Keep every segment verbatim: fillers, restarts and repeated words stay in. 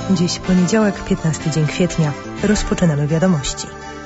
Dziś poniedziałek, piętnasty dzień kwietnia. Rozpoczynamy wiadomości.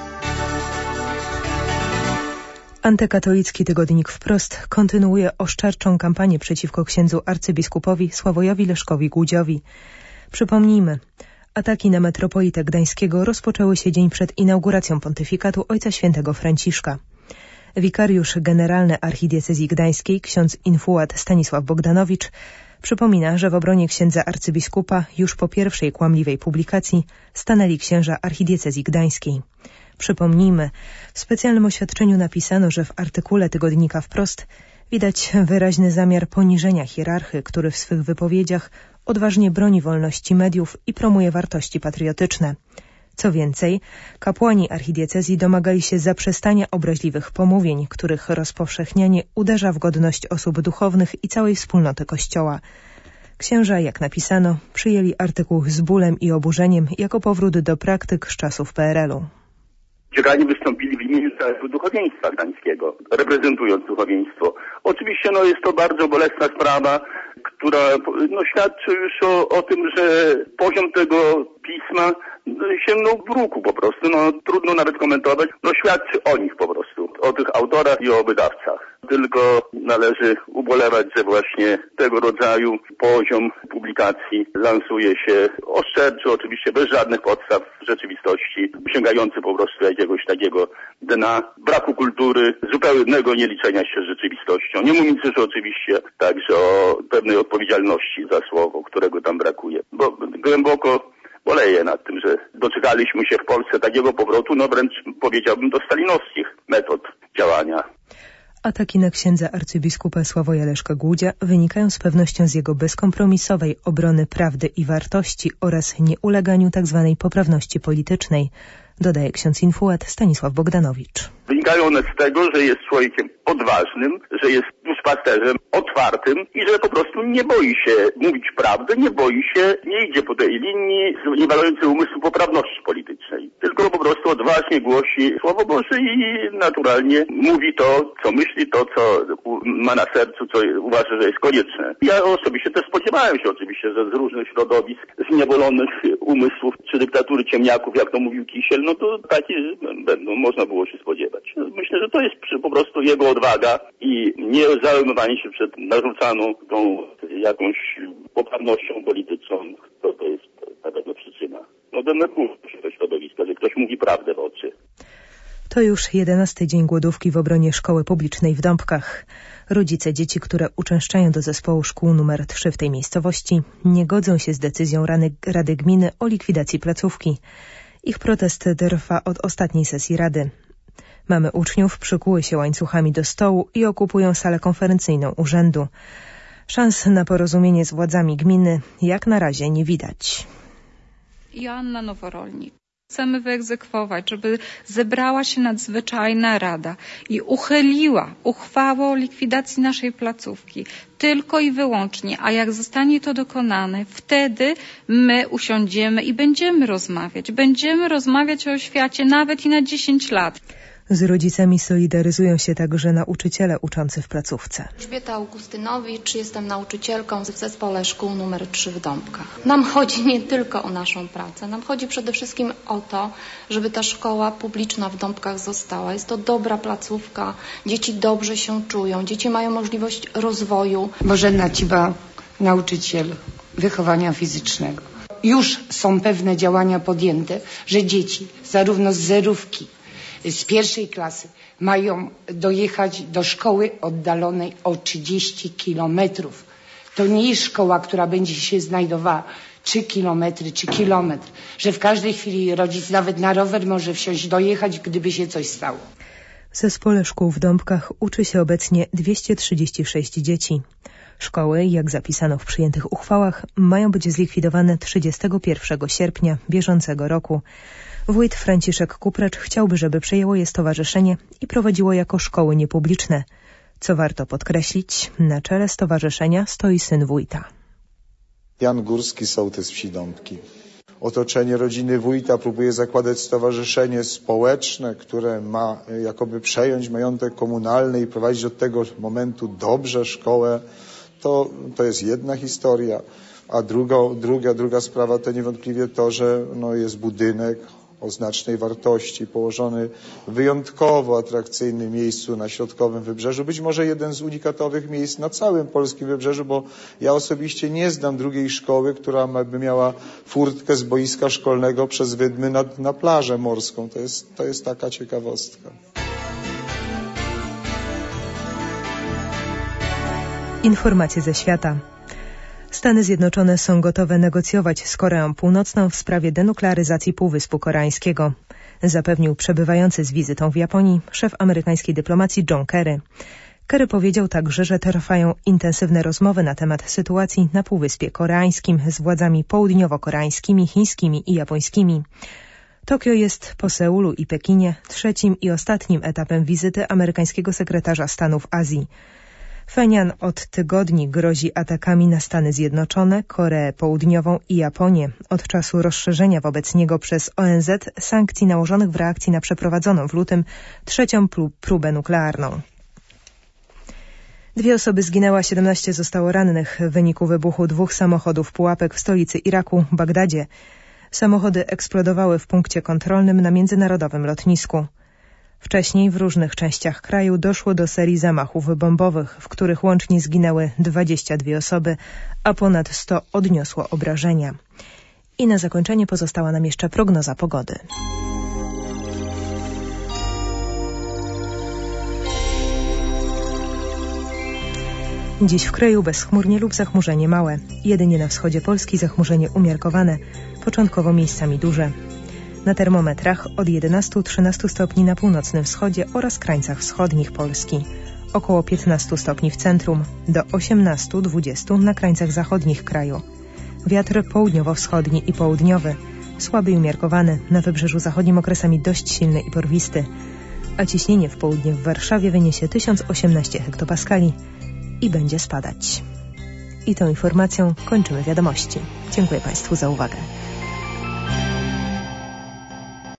Antykatolicki tygodnik Wprost kontynuuje oszczerczą kampanię przeciwko księdzu arcybiskupowi Sławojowi Leszkowi Głudziowi. Przypomnijmy, ataki na metropolitę gdańskiego rozpoczęły się dzień przed inauguracją pontyfikatu Ojca Świętego Franciszka. Wikariusz generalny archidiecezji gdańskiej, ksiądz infuat Stanisław Bogdanowicz, przypomina, że w obronie księdza arcybiskupa już po pierwszej kłamliwej publikacji stanęli księża archidiecezji gdańskiej. Przypomnijmy, w specjalnym oświadczeniu napisano, że w artykule tygodnika Wprost widać wyraźny zamiar poniżenia hierarchy, który w swych wypowiedziach odważnie broni wolności mediów i promuje wartości patriotyczne. Co więcej, kapłani archidiecezji domagali się zaprzestania obraźliwych pomówień, których rozpowszechnianie uderza w godność osób duchownych i całej wspólnoty Kościoła. Księża, jak napisano, przyjęli artykuł z bólem i oburzeniem jako powrót do praktyk z czasów P R L u. Ciekawie wystąpili w imieniu całego duchowieństwa gdańskiego, reprezentując duchowieństwo. Oczywiście no, jest to bardzo bolesna sprawa, która no, świadczy już o, o tym, że poziom tego pisma sięgnął w bruku po prostu. No, trudno nawet komentować. No, świadczy o nich po prostu, o tych autorach i o wydawcach. Tylko należy ubolewać, że właśnie tego rodzaju poziom publikacji lansuje się oszczerczo, oczywiście bez żadnych podstaw w rzeczywistości, sięgający po prostu jakiegoś takiego dna, braku kultury, zupełnego nieliczenia się z rzeczywistością. Nie mówiąc już oczywiście także o pewnej odpowiedzialności za słowo, którego tam brakuje. Bo głęboko boleję nad tym, że doczekaliśmy się w Polsce takiego powrotu, no wręcz powiedziałbym do stalinowskich metod działania. Ataki na księdza arcybiskupa Sławoja Leszka Głudzia wynikają z pewnością z jego bezkompromisowej obrony prawdy i wartości oraz nieuleganiu tzw. poprawności politycznej, dodaje ksiądz infuat Stanisław Bogdanowicz. Wynikają one z tego, że jest człowiekiem odważnym, że jest duszpasterzem otwartym i że po prostu nie boi się mówić prawdy, nie boi się, nie idzie po tej linii zniewalającej umysłu poprawności politycznej, tylko po prostu odważnie głosi Słowo Boże i naturalnie mówi to, co myśli, to, co ma na sercu, co uważa, że jest konieczne. Ja osobiście też spodziewałem się oczywiście, że z różnych środowisk zniewolonych umysłów czy dyktatury ciemniaków, jak to mówił Kisiel, no to takie będą, można było się spodziewać. Myślę, że to jest po prostu jego odwaga i nie załamywanie się przed narzucaną tą jakąś poprawnością polityczną. To, to jest na pewno przyczyna. No denerwuje się to środowisko, że ktoś mówi prawdę w oczy. To już jedenasty dzień głodówki w obronie szkoły publicznej w Dąbkach. Rodzice dzieci, które uczęszczają do zespołu szkół numer trzy w tej miejscowości, nie godzą się z decyzją Rady Gminy o likwidacji placówki. Ich protest trwa od ostatniej sesji Rady. Mamy uczniów przykuły się łańcuchami do stołu i okupują salę konferencyjną urzędu. Szans na porozumienie z władzami gminy jak na razie nie widać. Joanna Noworolnik. Chcemy wyegzekwować, żeby zebrała się nadzwyczajna rada i uchyliła uchwałę o likwidacji naszej placówki. Tylko i wyłącznie. A jak zostanie to dokonane, wtedy my usiądziemy i będziemy rozmawiać. Będziemy rozmawiać o oświacie nawet i na dziesięć lat. Z rodzicami solidaryzują się także nauczyciele uczący w placówce. Elżbieta Augustynowicz, jestem nauczycielką w zespole szkół numer trzy w Dąbkach. Nam chodzi nie tylko o naszą pracę, nam chodzi przede wszystkim o to, żeby ta szkoła publiczna w Dąbkach została. Jest to dobra placówka, dzieci dobrze się czują, dzieci mają możliwość rozwoju. Bożena Ciba, nauczyciel wychowania fizycznego. Już są pewne działania podjęte, że dzieci zarówno z zerówki, z pierwszej klasy mają dojechać do szkoły oddalonej o trzydzieści kilometrów. To nie jest szkoła, która będzie się znajdowała trzy kilometry czy kilometr, że w każdej chwili rodzic nawet na rower może wsiąść, dojechać, gdyby się coś stało. W zespole szkół w Dąbkach uczy się obecnie dwieście trzydzieści sześć dzieci. Szkoły, jak zapisano w przyjętych uchwałach, mają być zlikwidowane trzydziestego pierwszego sierpnia bieżącego roku. Wójt Franciszek Kuprecz chciałby, żeby przejęło je stowarzyszenie i prowadziło jako szkoły niepubliczne. Co warto podkreślić, na czele stowarzyszenia stoi syn wójta. Jan Górski, sołtys wsi Dąbki. Otoczenie rodziny wójta próbuje zakładać stowarzyszenie społeczne, które ma jakoby przejąć majątek komunalny i prowadzić od tego momentu dobrze szkołę. To, to jest jedna historia. A druga, druga, druga sprawa to niewątpliwie to, że no, jest budynek o znacznej wartości, położony w wyjątkowo atrakcyjnym miejscu na środkowym wybrzeżu. Być może jeden z unikatowych miejsc na całym polskim wybrzeżu, bo ja osobiście nie znam drugiej szkoły, która by miała furtkę z boiska szkolnego przez Wydmy na, na plażę morską. To jest, to jest taka ciekawostka. Informacje ze świata. Stany Zjednoczone są gotowe negocjować z Koreą Północną w sprawie denuklearyzacji Półwyspu Koreańskiego, zapewnił przebywający z wizytą w Japonii szef amerykańskiej dyplomacji John Kerry. Kerry powiedział także, że trwają intensywne rozmowy na temat sytuacji na Półwyspie Koreańskim z władzami południowo-koreańskimi, chińskimi i japońskimi. Tokio jest po Seulu i Pekinie trzecim i ostatnim etapem wizyty amerykańskiego sekretarza stanu w Azji. Pchenjan od tygodni grozi atakami na Stany Zjednoczone, Koreę Południową i Japonię od czasu rozszerzenia wobec niego przez O N Z sankcji nałożonych w reakcji na przeprowadzoną w lutym trzecią próbę nuklearną. Dwie osoby zginęły, a siedemnaście zostało rannych w wyniku wybuchu dwóch samochodów pułapek w stolicy Iraku, Bagdadzie. Samochody eksplodowały w punkcie kontrolnym na międzynarodowym lotnisku. Wcześniej w różnych częściach kraju doszło do serii zamachów bombowych, w których łącznie zginęły dwadzieścia dwie osoby, a ponad sto odniosło obrażenia. I na zakończenie pozostała nam jeszcze prognoza pogody. Dziś w kraju bezchmurnie lub zachmurzenie małe. Jedynie na wschodzie Polski zachmurzenie umiarkowane, początkowo miejscami duże. Na termometrach od jedenastu do trzynastu stopni na północnym wschodzie oraz krańcach wschodnich Polski. Około piętnastu stopni w centrum, do osiemnastu do dwudziestu na krańcach zachodnich kraju. Wiatr południowo-wschodni i południowy, słaby i umiarkowany, na wybrzeżu zachodnim okresami dość silny i porwisty. A ciśnienie w południe w Warszawie wyniesie tysiąc osiemnaście hektopaskali i będzie spadać. I tą informacją kończymy wiadomości. Dziękuję Państwu za uwagę.